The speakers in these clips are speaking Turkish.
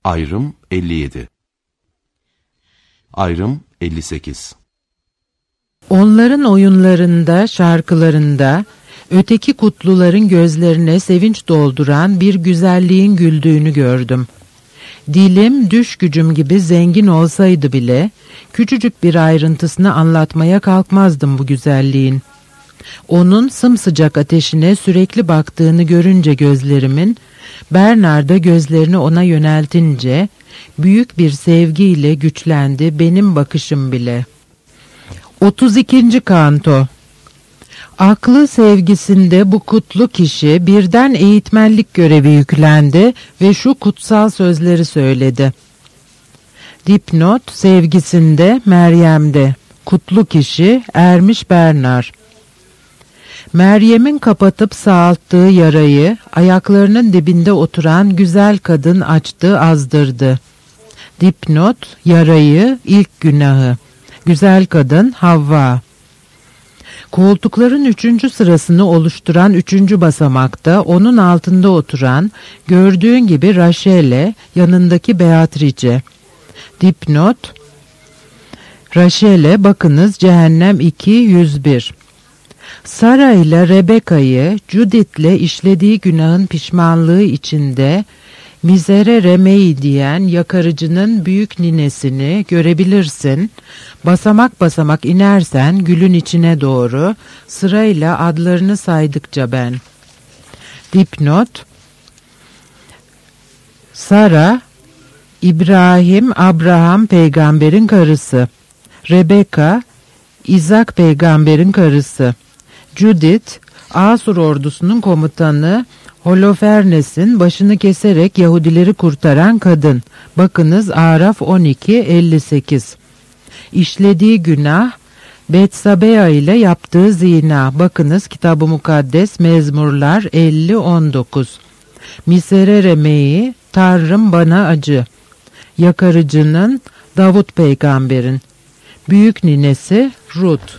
Ayrım 57. Ayrım 58. Onların oyunlarında, şarkılarında, öteki kutluların gözlerine sevinç dolduran bir güzelliğin güldüğünü gördüm. Dilim düş gücüm gibi zengin olsaydı bile, küçücük bir ayrıntısını anlatmaya kalkmazdım bu güzelliğin. Onun sımsıcak ateşine sürekli baktığını görünce gözlerimin, Bernard da gözlerini ona yöneltince, büyük bir sevgiyle güçlendi benim bakışım bile. 32. Kanto. Aklı sevgisinde bu kutlu kişi birden eğitmenlik görevi yüklendi ve şu kutsal sözleri söyledi. Dipnot sevgisinde Meryem'de, kutlu kişi ermiş Bernard. Meryem'in kapatıp sağalttığı yarayı ayaklarının dibinde oturan güzel kadın açtı, azdırdı. Dipnot yarayı ilk günahı. Güzel kadın Havva. Koltukların 3. sırasını oluşturan 3. basamakta onun altında oturan gördüğün gibi Rachel'e, yanındaki Beatrice. Dipnot Rachel'e bakınız Cehennem 2:101. Sara ile Rebecca'yı Judith'le işlediği günahın pişmanlığı içinde Miserere mei diyen yakarıcının büyük ninesini görebilirsin. Basamak basamak inersen gülün içine doğru sırayla adlarını saydıkça ben. Dipnot Sara, İbrahim, Abraham peygamberin karısı. Rebecca, İzak peygamberin karısı. Judith, Asur ordusunun komutanı Holofernes'in başını keserek Yahudileri kurtaran kadın. Bakınız Araf 12:58. İşlediği günah Betsabea ile yaptığı zina. Bakınız Kitab-ı Mukaddes Mezmurlar 50:19. Miserere mei, Tanrım bana acı. Yakarıcının Davut peygamberin. Büyük ninesi Rut.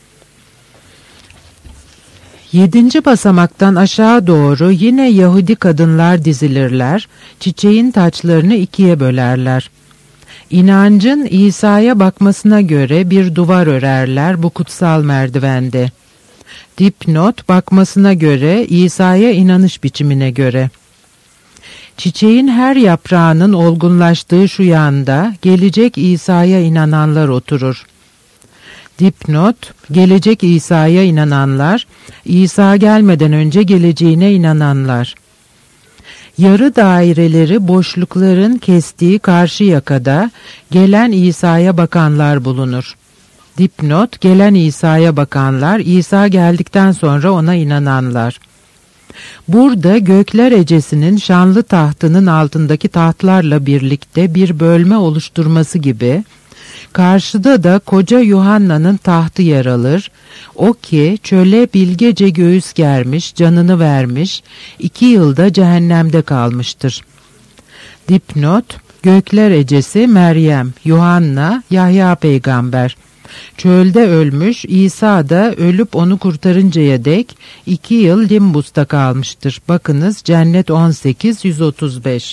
7. basamaktan aşağı doğru yine Yahudi kadınlar dizilirler, çiçeğin taçlarını 2'ye bölerler. İnancın İsa'ya bakmasına göre bir duvar örerler bu kutsal merdivende. Dipnot bakmasına göre İsa'ya inanış biçimine göre. Çiçeğin her yaprağının olgunlaştığı şu yanda gelecek İsa'ya inananlar oturur. Dipnot, gelecek İsa'ya inananlar, İsa gelmeden önce geleceğine inananlar. Yarı daireleri boşlukların kestiği karşı yakada gelen İsa'ya bakanlar bulunur. Dipnot, gelen İsa'ya bakanlar, İsa geldikten sonra ona inananlar. Burada gökler ecesinin şanlı tahtının altındaki tahtlarla birlikte bir bölme oluşturması gibi, karşıda da koca Yuhanna'nın tahtı yer alır. O ki çöle bilgece göğüs germiş, canını vermiş, 2 yılda cehennemde kalmıştır. Dipnot, gökler ecesi Meryem, Yuhanna, Yahya peygamber. Çölde ölmüş, İsa da ölüp onu kurtarıncaya dek 2 yıl limbusta kalmıştır. Bakınız Cennet 18:135.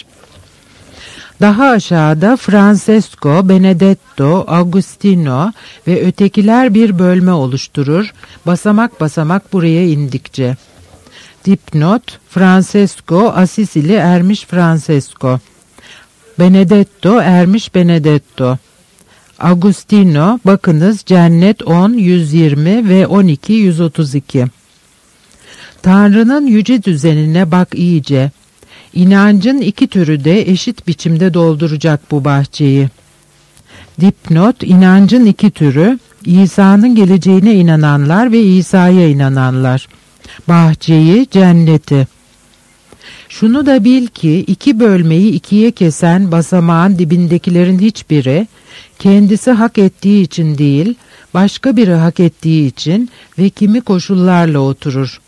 Daha aşağıda Francesco, Benedetto, Agustino ve ötekiler bir bölme oluşturur, basamak basamak buraya indikçe. Dipnot, Francesco, Asisili ermiş Francesco. Benedetto, ermiş Benedetto. Agustino, bakınız Cennet 10:120 ve 12:132. Tanrı'nın yüce düzenine bak iyice. İnancın 2 türü de eşit biçimde dolduracak bu bahçeyi. Dipnot, inancın 2 türü, İsa'nın geleceğine inananlar ve İsa'ya inananlar. Bahçeyi, cenneti. Şunu da bil ki 2 bölmeyi 2'ye kesen basamağın dibindekilerin hiçbiri, kendisi hak ettiği için değil, başka biri hak ettiği için ve kimi koşullarla oturur.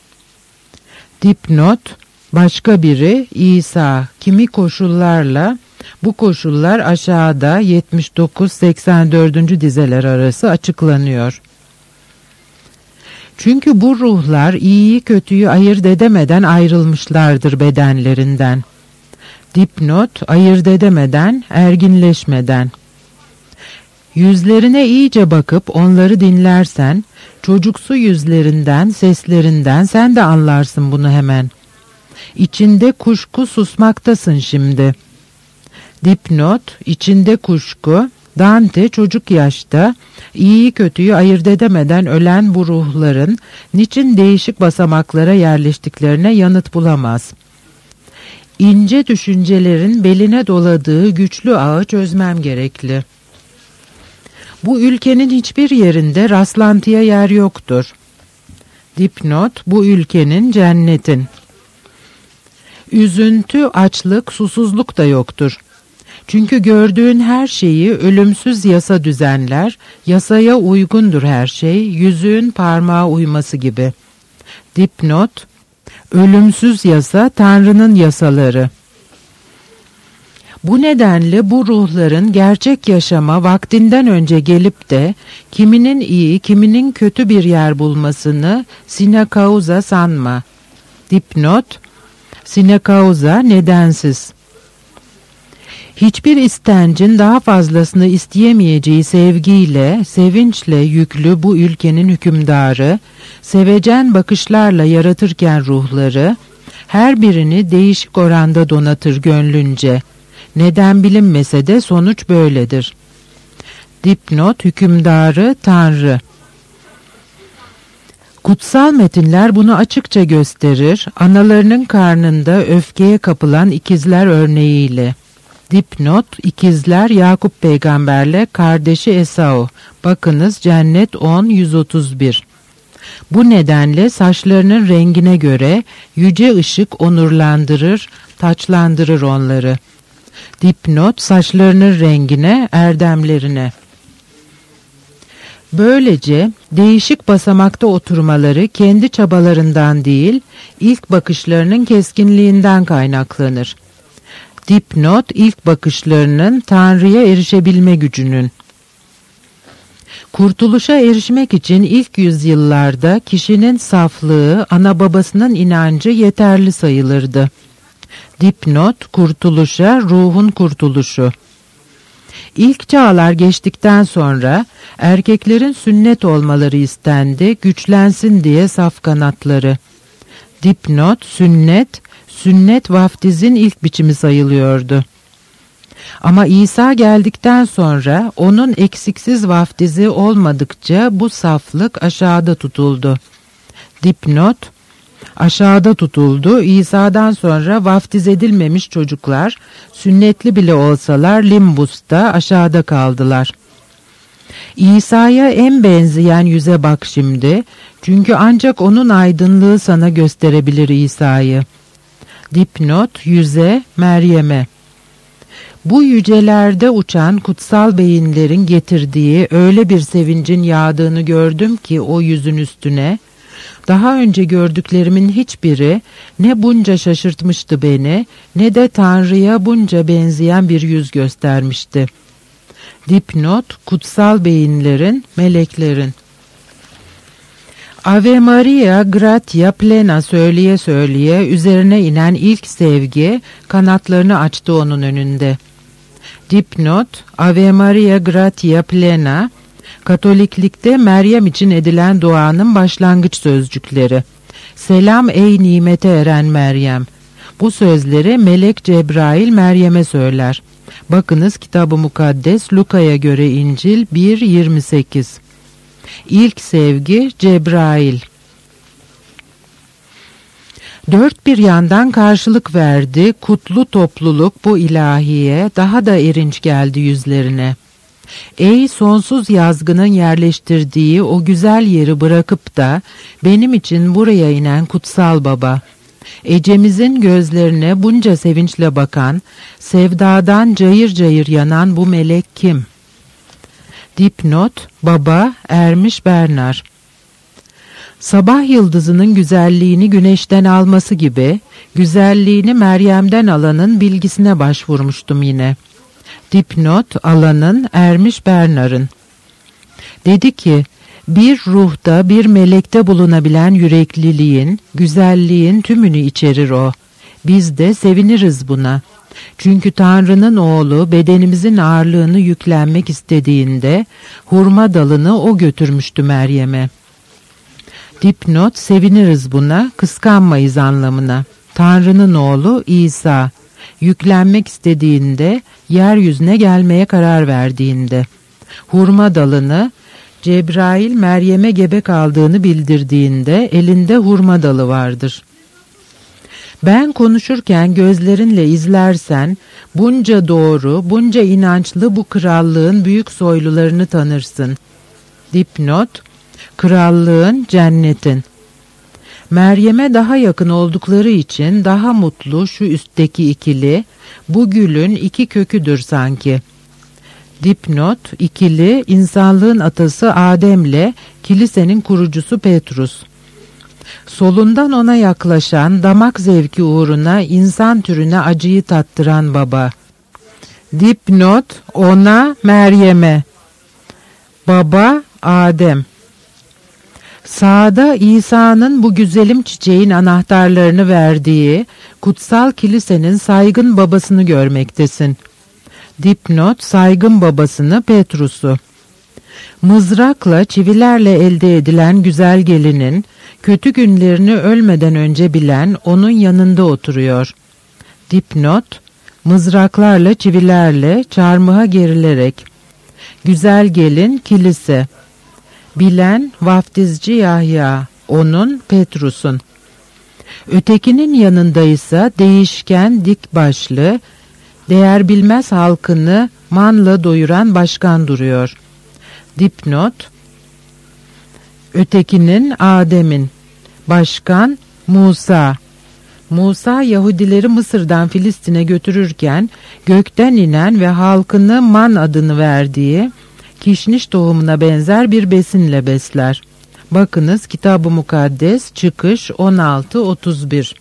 Dipnot, başka biri İsa, kimi koşullarla, bu koşullar aşağıda 79-84. dizeler arası açıklanıyor. Çünkü bu ruhlar iyiyi kötüyü ayırt edemeden ayrılmışlardır bedenlerinden. Dipnot, ayırt edemeden, erginleşmeden. Yüzlerine iyice bakıp onları dinlersen, çocuksu yüzlerinden, seslerinden sen de anlarsın bunu hemen. İçinde kuşku susmaktasın şimdi. Dipnot, içinde kuşku, Dante çocuk yaşta, iyiyi kötüyü ayırt edemeden ölen bu ruhların niçin değişik basamaklara yerleştiklerine yanıt bulamaz. İnce düşüncelerin beline doladığı güçlü ağı çözmem gerekli. Bu ülkenin hiçbir yerinde rastlantıya yer yoktur. Dipnot, bu ülkenin, cennetin. Üzüntü, açlık, susuzluk da yoktur. Çünkü gördüğün her şeyi ölümsüz yasa düzenler, yasaya uygundur her şey, yüzüğün parmağa uyması gibi. Dipnot, ölümsüz yasa Tanrı'nın yasaları. Bu nedenle bu ruhların gerçek yaşama vaktinden önce gelip de kiminin iyi, kiminin kötü bir yer bulmasını sine causa sanma. Dipnot, sine causa nedensiz. Hiçbir istencin daha fazlasını isteyemeyeceği sevgiyle, sevinçle yüklü bu ülkenin hükümdarı, sevecen bakışlarla yaratırken ruhları, her birini değişik oranda donatır gönlünce. Neden bilinmese de sonuç böyledir. Dipnot, hükümdarı Tanrı. Kutsal metinler bunu açıkça gösterir, analarının karnında öfkeye kapılan ikizler örneğiyle. Dipnot, ikizler Yakup peygamberle kardeşi Esau. Bakınız Cennet 10-131. Bu nedenle saçlarının rengine göre yüce ışık onurlandırır, taçlandırır onları. Dipnot, saçlarının rengine, erdemlerine. Böylece değişik basamakta oturmaları kendi çabalarından değil, ilk bakışlarının keskinliğinden kaynaklanır. Dipnot, ilk bakışlarının Tanrı'ya erişebilme gücünün. Kurtuluşa erişmek için ilk yüzyıllarda kişinin saflığı, ana babasının inancı yeterli sayılırdı. Dipnot, kurtuluşa, ruhun kurtuluşu. İlk çağlar geçtikten sonra erkeklerin sünnet olmaları istendi, güçlensin diye saf kanatları. Dipnot, sünnet vaftizin ilk biçimi sayılıyordu. Ama İsa geldikten sonra onun eksiksiz vaftizi olmadıkça bu saflık aşağıda tutuldu. Dipnot, aşağıda tutuldu. İsa'dan sonra vaftiz edilmemiş çocuklar, sünnetli bile olsalar limbusta aşağıda kaldılar. İsa'ya en benzeyen yüze bak şimdi, çünkü ancak onun aydınlığı sana gösterebilir İsa'yı. Dipnot, yüze, Meryem'e. Bu yücelerde uçan kutsal beyinlerin getirdiği öyle bir sevincin yağdığını gördüm ki o yüzün üstüne, daha önce gördüklerimin hiçbiri ne bunca şaşırtmıştı beni, ne de Tanrı'ya bunca benzeyen bir yüz göstermişti. Dipnot, kutsal beyinlerin, meleklerin. Ave Maria gratia plena söyleye söyleye üzerine inen ilk sevgi kanatlarını açtı onun önünde. Dipnot, Ave Maria gratia plena, Katoliklikte Meryem için edilen duanın başlangıç sözcükleri. Selam ey nimete eren Meryem. Bu sözleri melek Cebrail Meryem'e söyler. Bakınız Kitab-ı Mukaddes Luka'ya göre İncil 1:28. İlk sevgi Cebrail. Dört bir yandan karşılık verdi, kutlu topluluk bu ilahiye daha da erinç geldi yüzlerine. Ey sonsuz yazgının yerleştirdiği o güzel yeri bırakıp da benim için buraya inen kutsal baba. Ecemizin gözlerine bunca sevinçle bakan, sevdadan cayır cayır yanan bu melek kim? Dipnot, baba Ermiş Bernar. Sabah yıldızının güzelliğini güneşten alması gibi, güzelliğini Meryem'den alanın bilgisine başvurmuştum yine. Dipnot, alanın Ermiş Bernar'ın. Dedi ki, bir ruhta bir melekte bulunabilen yürekliliğin, güzelliğin tümünü içerir o. Biz de seviniriz buna. Çünkü Tanrı'nın oğlu bedenimizin ağırlığını yüklenmek istediğinde hurma dalını o götürmüştü Meryem'e. Dipnot, seviniriz buna, kıskanmayız anlamına. Tanrı'nın oğlu İsa, yüklenmek istediğinde, yeryüzüne gelmeye karar verdiğinde, hurma dalını, Cebrail Meryem'e gebe kaldığını bildirdiğinde elinde hurma dalı vardır. Ben konuşurken gözlerinle izlersen, bunca doğru, bunca inançlı bu krallığın büyük soylularını tanırsın. Dipnot, krallığın, cennetin. Meryem'e daha yakın oldukları için daha mutlu şu üstteki ikili, bu gülün iki köküdür sanki. Dipnot, ikili, insanlığın atası Adem'le kilisenin kurucusu Petrus. Solundan ona yaklaşan, damak zevki uğruna insan türüne acıyı tattıran baba. Dipnot, ona, Meryem'e. Baba, Adem. Sağda İsa'nın bu güzelim çiçeğin anahtarlarını verdiği kutsal kilisenin saygın babasını görmektesin. Dipnot, saygın babasını Petrus'u. Mızrakla, çivilerle elde edilen güzel gelinin, kötü günlerini ölmeden önce bilen onun yanında oturuyor. Dipnot, mızraklarla, çivilerle, çarmıha gerilerek. Güzel gelin, kilise. Bilen, vaftizci Yahya, onun, Petrus'un. Ötekinin yanındaysa değişken, dik başlı, değer bilmez halkını manla doyuran başkan duruyor. Dipnot, ötekinin, Adem'in, başkan Musa. Musa Yahudileri Mısır'dan Filistin'e götürürken gökten inen ve halkını man adını verdiği kişniş tohumuna benzer bir besinle besler. Bakınız Kitab-ı Mukaddes Çıkış 16-31.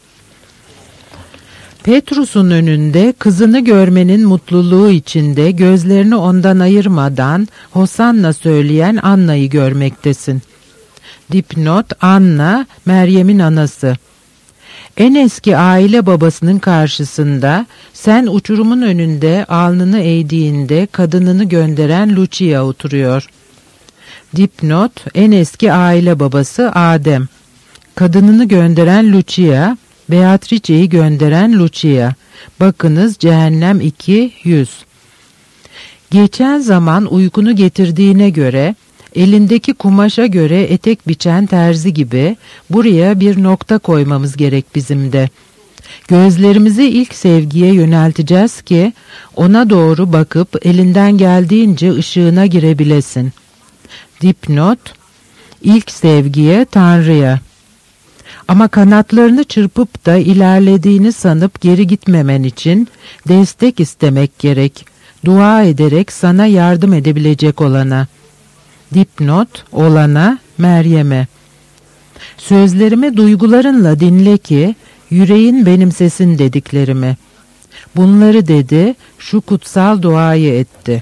Petrus'un önünde kızını görmenin mutluluğu içinde gözlerini ondan ayırmadan Hosanna söyleyen Anna'yı görmektesin. Dipnot, Anna, Meryem'in anası. En eski aile babasının karşısında sen uçurumun önünde alnını eğdiğinde kadınını gönderen Lucia oturuyor. Dipnot, en eski aile babası Adem. Kadınını gönderen Lucia, Beatrice'yi gönderen Lucia. Bakınız Cehennem 2:100. Geçen zaman uykunu getirdiğine göre, elindeki kumaşa göre etek biçen terzi gibi buraya bir nokta koymamız gerek bizim de. Gözlerimizi ilk sevgiye yönelteceğiz ki ona doğru bakıp elinden geldiğince ışığına girebilesin. Dipnot, ilk sevgiye, Tanrı'ya. Ama kanatlarını çırpıp da ilerlediğini sanıp geri gitmemen için destek istemek gerek. Dua ederek sana yardım edebilecek olana. Dipnot, olana, Meryem'e. Sözlerimi duygularınla dinle ki yüreğin benimsesin dediklerimi. Bunları dedi, şu kutsal duayı etti.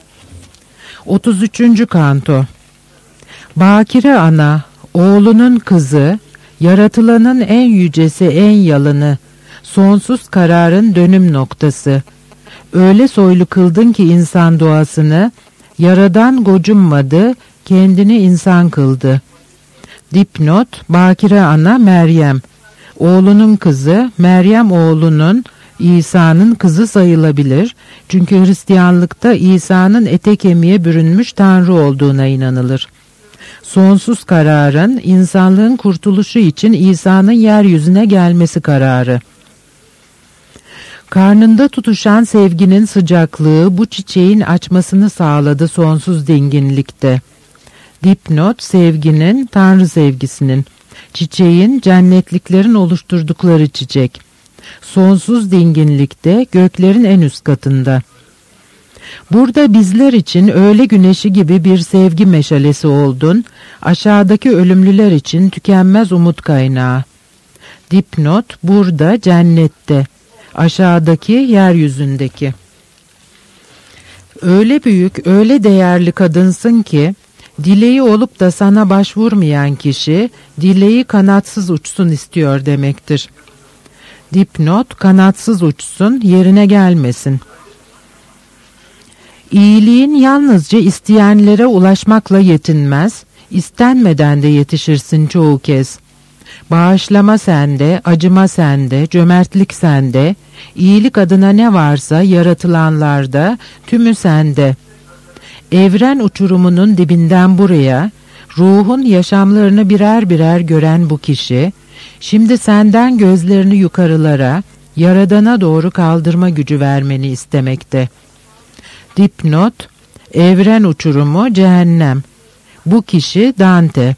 33. Kanto. Bakire ana, oğlunun kızı, yaratılanın en yücesi, en yalını, sonsuz kararın dönüm noktası. Öyle soylu kıldın ki insan doğasını, yaradan gocunmadı, kendini insan kıldı. Dipnot, Bakire ana Meryem. Oğlunun kızı, Meryem oğlunun, İsa'nın kızı sayılabilir. Çünkü Hristiyanlıkta İsa'nın ete kemiğe bürünmüş Tanrı olduğuna inanılır. Sonsuz kararın, insanlığın kurtuluşu için İsa'nın yeryüzüne gelmesi kararı. Karnında tutuşan sevginin sıcaklığı bu çiçeğin açmasını sağladı sonsuz dinginlikte. Dipnot, sevginin, Tanrı sevgisinin, çiçeğin, cennetliklerin oluşturdukları çiçek. Sonsuz dinginlikte, göklerin en üst katında. Burada bizler için öğle güneşi gibi bir sevgi meşalesi oldun, aşağıdaki ölümlüler için tükenmez umut kaynağı. Dipnot, burada cennette, aşağıdaki yeryüzündeki. Öyle büyük, öyle değerli kadınsın ki, dileği olup da sana başvurmayan kişi, dileği kanatsız uçsun istiyor demektir. Dipnot, kanatsız uçsun, yerine gelmesin. İyiliğin yalnızca isteyenlere ulaşmakla yetinmez, istenmeden de yetişirsin çoğu kez. Bağışlama sende, acıma sende, cömertlik sende, iyilik adına ne varsa yaratılanlarda, tümü sende. Evren uçurumunun dibinden buraya, ruhun yaşamlarını birer birer gören bu kişi, şimdi senden gözlerini yukarılara, Yaradan'a doğru kaldırma gücü vermeni istemekte. Dipnot, evren uçurumu cehennem. Bu kişi Dante.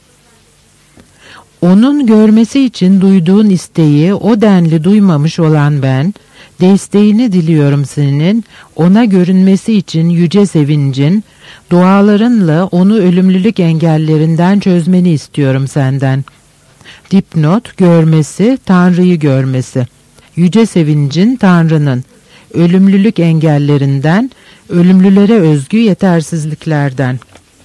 Onun görmesi için duyduğun isteği o denli duymamış olan ben, desteğini diliyorum senin, ona görünmesi için yüce sevincin, dualarınla onu ölümlülük engellerinden çözmeni istiyorum senden. Dipnot, görmesi, Tanrı'yı görmesi. Yüce sevincin Tanrı'nın, ölümlülük engellerinden, ölümlülere özgü yetersizliklerden.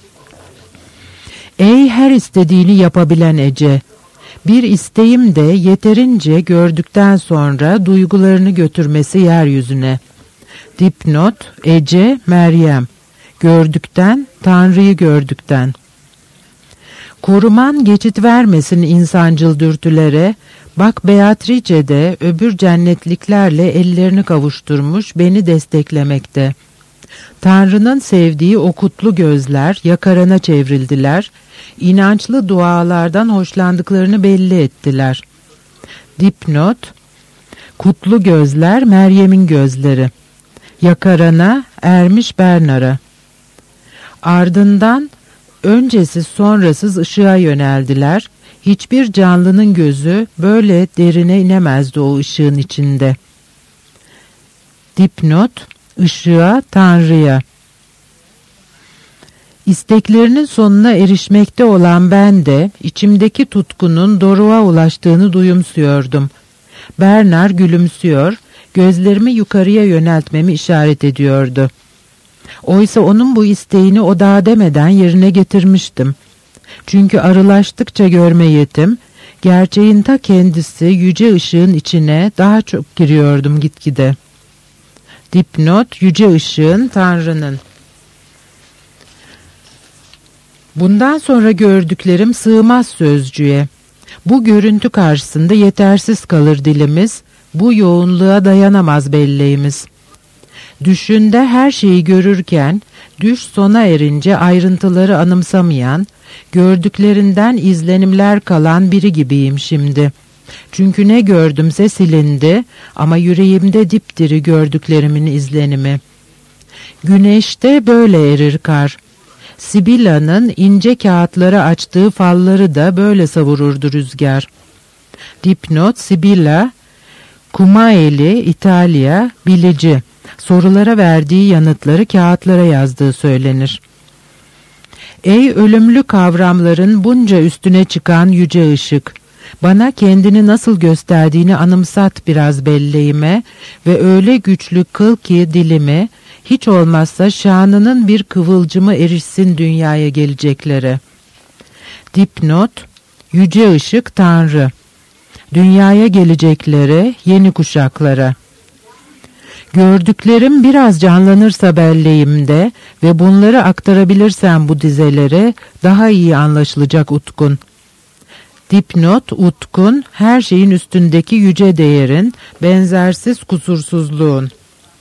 Ey her istediğini yapabilen Ece! Bir isteğim de yeterince gördükten sonra duygularını götürmesi yeryüzüne. Dipnot, Ece, Meryem. Gördükten, Tanrı'yı gördükten. Koruman geçit vermesin insancıl dürtülere, bak Beatrice de öbür cennetliklerle ellerini kavuşturmuş beni desteklemekte. Tanrı'nın sevdiği o kutlu gözler yakarana çevrildiler, inançlı dualardan hoşlandıklarını belli ettiler. Dipnot, kutlu gözler Meryem'in gözleri, yakarana ermiş Bernard'a. Ardından öncesiz sonrasız ışığa yöneldiler, hiçbir canlının gözü böyle derine inemezdi o ışığın içinde. Dipnot, ışığa, Tanrı'ya. İsteklerinin sonuna erişmekte olan ben de içimdeki tutkunun doruğa ulaştığını duyumsuyordum. Bernard gülümsüyor, gözlerimi yukarıya yöneltmemi işaret ediyordu. Oysa onun bu isteğini o daha demeden yerine getirmiştim. Çünkü arılaştıkça görme yetim, gerçeğin ta kendisi yüce ışığın içine daha çok giriyordum gitgide. Dipnot, yüce ışığın Tanrı'nın. Bundan sonra gördüklerim sığmaz sözcüğe. Bu görüntü karşısında yetersiz kalır dilimiz, bu yoğunluğa dayanamaz belleğimiz. Düşünde her şeyi görürken, düş sona erince ayrıntıları anımsamayan, gördüklerinden izlenimler kalan biri gibiyim şimdi. Çünkü ne gördümse silindi ama yüreğimde dipdiri gördüklerimin izlenimi. Güneşte böyle erir kar. Sibilla'nın ince kağıtları açtığı falları da böyle savururdu rüzgar. Dipnot, Sibilla, Kumaeli, İtalya, bilici. Sorulara verdiği yanıtları kağıtlara yazdığı söylenir. Ey ölümlü kavramların bunca üstüne çıkan yüce ışık! Bana kendini nasıl gösterdiğini anımsat biraz belleğime ve öyle güçlü kıl ki dilimi, hiç olmazsa şanının bir kıvılcımı erişsin dünyaya geleceklere. Dipnot, yüce ışık Tanrı, dünyaya geleceklere, yeni kuşaklara. Gördüklerim biraz canlanırsa belleğimde ve bunları aktarabilirsem bu dizelere daha iyi anlaşılacak utkun. Dipnot, utkun, her şeyin üstündeki yüce değerin, benzersiz kusursuzluğun.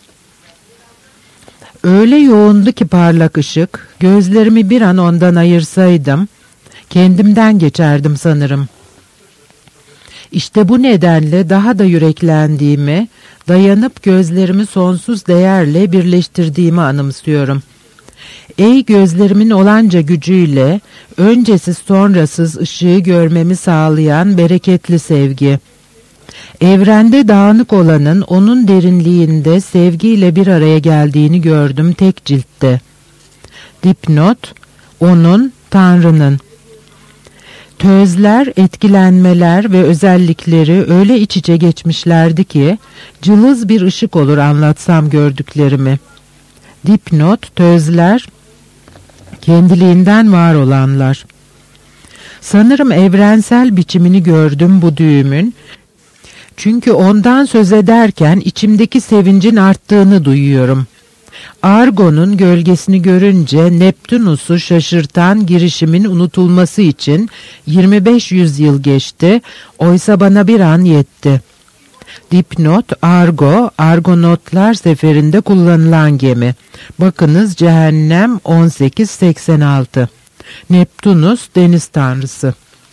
Öyle yoğundu ki parlak ışık, gözlerimi bir an ondan ayırsaydım, kendimden geçerdim sanırım. İşte bu nedenle daha da yüreklendiğimi, dayanıp gözlerimi sonsuz değerle birleştirdiğimi anımsıyorum. Ey gözlerimin olanca gücüyle, öncesiz sonrasız ışığı görmemi sağlayan bereketli sevgi. Evrende dağınık olanın onun derinliğinde sevgiyle bir araya geldiğini gördüm tek ciltte. Dipnot, onun, Tanrı'nın. Tözler, etkilenmeler ve özellikleri öyle iç içe geçmişlerdi ki, cılız bir ışık olur anlatsam gördüklerimi. Dipnot, tözler, kendiliğinden var olanlar. Sanırım evrensel biçimini gördüm bu düğümün. Çünkü ondan söz ederken içimdeki sevincin arttığını duyuyorum. Argo'nun gölgesini görünce Neptunus'u şaşırtan girişimin unutulması için 25 yüzyıl geçti, oysa bana bir an yetti. Dipnot, Argo, Argonotlar seferinde kullanılan gemi. Bakınız Cehennem 1886. Neptunus deniz tanrısı.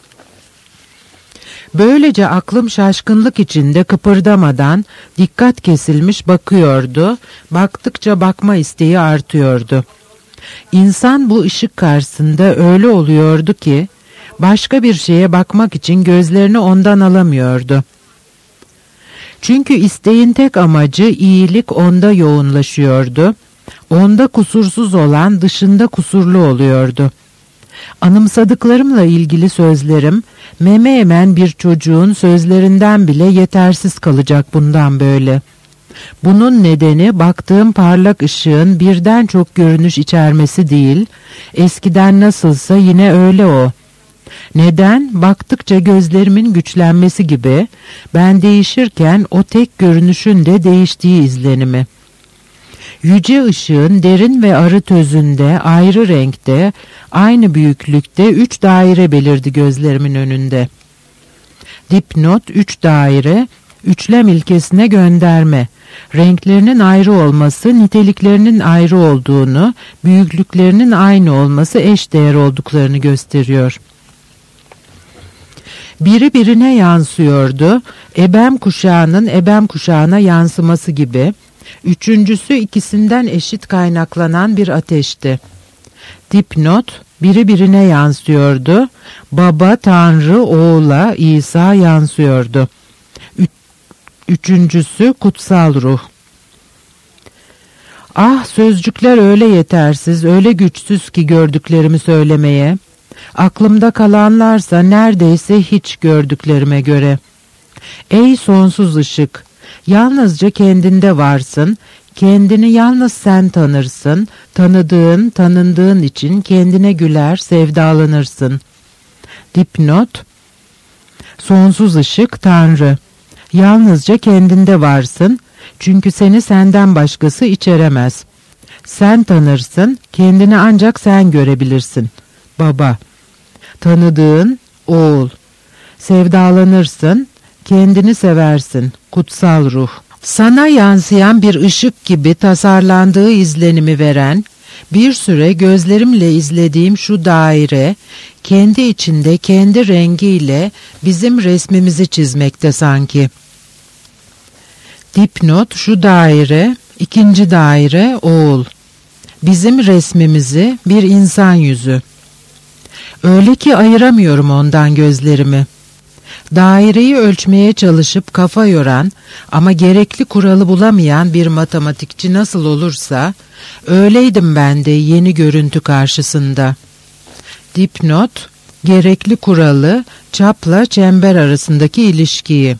Böylece aklım şaşkınlık içinde kıpırdamadan dikkat kesilmiş bakıyordu, baktıkça bakma isteği artıyordu. İnsan bu ışık karşısında öyle oluyordu ki başka bir şeye bakmak için gözlerini ondan alamıyordu. Çünkü isteğin tek amacı iyilik onda yoğunlaşıyordu, onda kusursuz olan dışında kusurlu oluyordu. Anımsadıklarımla ilgili sözlerim, meme emen bir çocuğun sözlerinden bile yetersiz kalacak bundan böyle. Bunun nedeni baktığım parlak ışığın birden çok görünüş içermesi değil, eskiden nasılsa yine öyle o. Neden? Baktıkça gözlerimin güçlenmesi gibi, ben değişirken o tek görünüşün de değiştiği izlenimi. Yüce ışığın derin ve arı özünde, ayrı renkte, aynı büyüklükte 3 daire belirdi gözlerimin önünde. Dipnot 3 daire, üçlem ilkesine gönderme. Renklerinin ayrı olması, niteliklerinin ayrı olduğunu, büyüklüklerinin aynı olması eşdeğer olduklarını gösteriyor. Biri birine yansıyordu, ebem kuşağının ebem kuşağına yansıması gibi. Üçüncüsü ikisinden eşit kaynaklanan bir ateşti. Dipnot, biri birine yansıyordu. Baba, Tanrı, oğula, İsa yansıyordu. Üçüncüsü kutsal ruh. Ah, sözcükler öyle yetersiz, öyle güçsüz ki gördüklerimi söylemeye. Aklımda kalanlarsa neredeyse hiç gördüklerime göre. Ey sonsuz ışık! Yalnızca kendinde varsın, kendini yalnız sen tanırsın, tanındığın için kendine güler, sevdalanırsın. Dipnot, sonsuz ışık Tanrı. Yalnızca kendinde varsın, çünkü seni senden başkası içeremez. Sen tanırsın, kendini ancak sen görebilirsin. Baba, tanıdığın oğul. Sevdalanırsın, kendini seversin, kutsal ruh. Sana yansıyan bir ışık gibi tasarlandığı izlenimi veren, bir süre gözlerimle izlediğim şu daire, kendi içinde kendi rengiyle bizim resmimizi çizmekte sanki. Dipnot, şu daire, ikinci daire, oğul. Bizim resmimizi, bir insan yüzü. Öyle ki ayıramıyorum ondan gözlerimi. Daireyi ölçmeye çalışıp kafa yoran ama gerekli kuralı bulamayan bir matematikçi nasıl olursa, öyleydim ben de yeni görüntü karşısında. Dipnot, gerekli kuralı, çapla çember arasındaki ilişkiyi.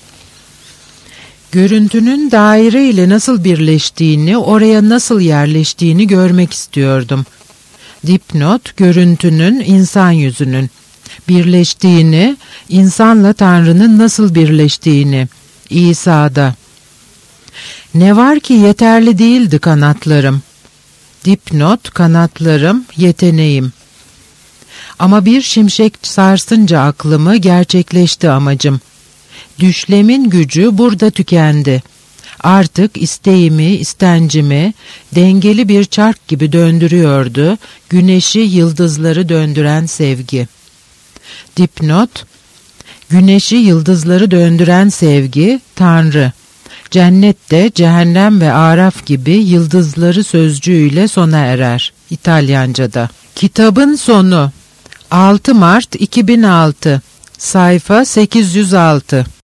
Görüntünün daire ile nasıl birleştiğini, oraya nasıl yerleştiğini görmek istiyordum. Dipnot, görüntünün, insan yüzünün birleştiğini, insanla Tanrı'nın nasıl birleştiğini, İsa'da. Ne var ki yeterli değildi kanatlarım. Dipnot, kanatlarım, yeteneğim. Ama bir şimşek sarsınca aklımı, gerçekleşti amacım. Düşlemin gücü burada tükendi. Artık isteğimi, istencimi dengeli bir çark gibi döndürüyordu, güneşi, yıldızları döndüren sevgi. Dipnot, güneşi, yıldızları döndüren sevgi, Tanrı. Cennette, cehennem ve Araf gibi yıldızları sözcüğüyle sona erer. İtalyanca'da. Kitabın sonu. 6 Mart 2006. Sayfa 806.